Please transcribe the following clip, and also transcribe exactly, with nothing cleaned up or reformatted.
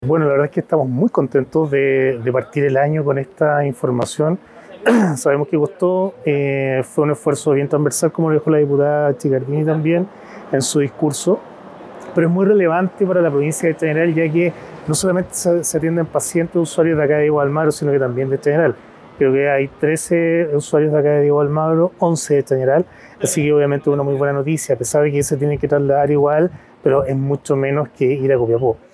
Bueno, la verdad es que estamos muy contentos de, de partir el año con esta información. Sabemos que costó, eh, fue un esfuerzo bien transversal, como lo dijo la diputada Chicardini también en su discurso, pero es muy relevante para la provincia de General, ya que no solamente se, se atienden pacientes usuarios de acá de Diego Almagro, sino que también de General. Creo que hay trece usuarios de acá de Diego Almagro, once de General, así que obviamente es una muy buena noticia, a pesar de que se tiene que trasladar igual, pero es mucho menos que ir a Copiapó.